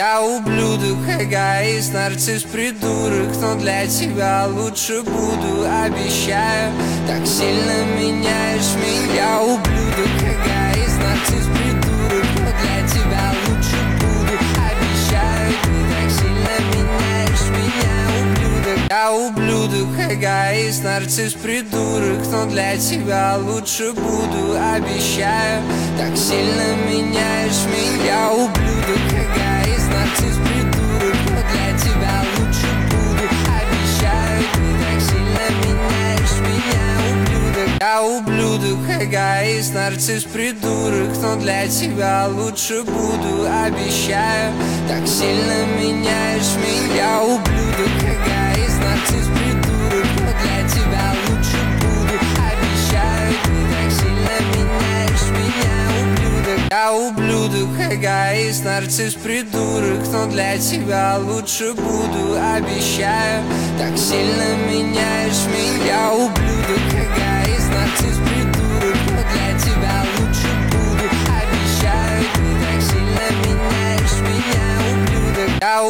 Я ублюдок, эгоист, нарцисс, придурок, но для тебя лучше буду, обещаю. Так сильно меняешь меня. Я ублюдок, эгоист, нарцисс, придурок, но для тебя лучше буду, обещаю. Ты так сильно меняешь меня, ублюдок. Я ублюдок, эгоист, нарцисс, придурок, но для тебя лучше буду, обещаю. Так сильно меняешь меня. Я ублюдок, эгоист, нарцисс, придурок, но для тебя лучше буду, обещаю. Ты так сильно меняешь меня, ублюдок. Я ублюдок, эгоист, нарцисс, придурок, но для тебя лучше буду, обещаю. Так сильно меняешь меня. Я ублюдок, эгоист, нарцисс, придурок, но для тебя лучше буду, обещаю. Ты так сильно меняешь меня, ублюдок. Я ублюдок, эгоист, нарцисс, придурок, но для тебя лучше буду, обещаю. Так сильно меняешь меня. Я ублюдок,